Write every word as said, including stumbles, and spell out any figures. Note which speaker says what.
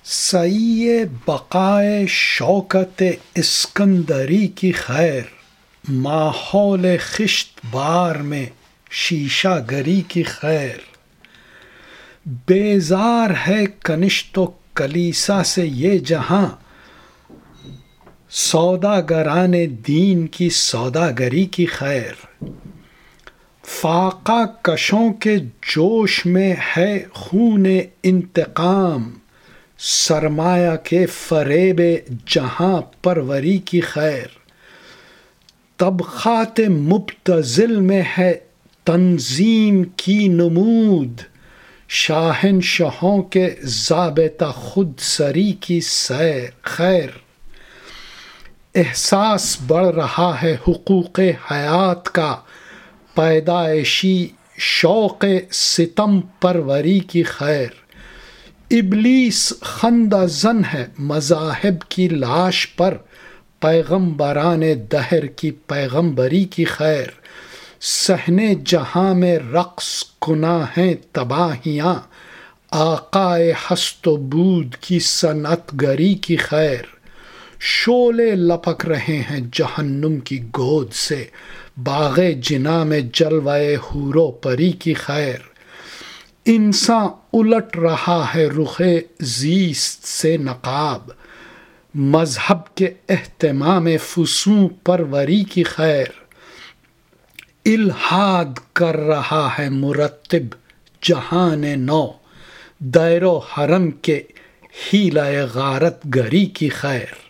Speaker 1: سعی بقائے شوکت اسکندری کی خیر، ماحول خشت بار میں شیشہ گری کی خیر۔ بیزار ہے کنشت و کلیسا سے یہ جہاں، سوداگران دین کی سوداگری کی خیر۔ فاقہ کشوں کے جوش میں ہے خون انتقام، سرمایہ کے فریب جہاں پروری کی خیر۔ طبقات مبتذل میں ہے تنظیم کی نمود، شاہنشاہوں کے ضابطہ خود سری کی خیر۔ احساس بڑھ رہا ہے حقوق حیات کا، پیدائشی شوق ستم پروری کی خیر۔ ابلیس خندہ زن ہے مذاہب کی لاش پر، پیغمبران دہر کی پیغمبری کی خیر۔ صحن جہاں میں رقص کناں ہیں تباہیاں، آقائے ہست و بود کی صنعت گری کی خیر۔ شعلے لپک رہے ہیں جہنم کی گود سے، باغ جناں میں جلوہ حور و پری کی خیر۔ انساں الٹ رہا ہے رخ زیست سے نقاب، مذہب کے اہتمام فسوں پروری کی خیر۔ الحاد کر رہا ہے مرتب جہان نو، دیر و حرم کے حیلہ غارت گری کی خیر۔